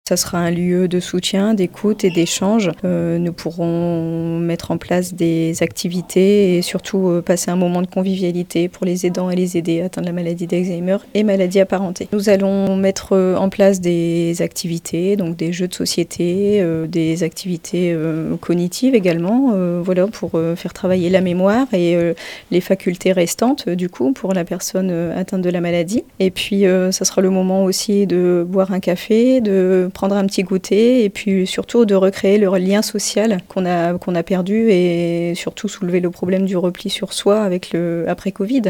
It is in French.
Ça sera un lieu de soutien, d'écoute et d'échange. Nous pourrons mettre en place des activités et surtout passer un moment de convivialité pour les aidants et les aidés atteints de la maladie d'Alzheimer et maladies apparentées. Nous allons mettre en place des activités, donc des jeux de société, des activités cognitives également, voilà, pour faire travailler la mémoire et les facultés restantes du coup pour la personne atteinte de la maladie. Et puis ça sera le moment aussi de boire un café, de prendre un petit goûter et puis surtout de recréer le lien social qu'on a perdu et surtout soulever le problème du repli sur soi avec le après Covid.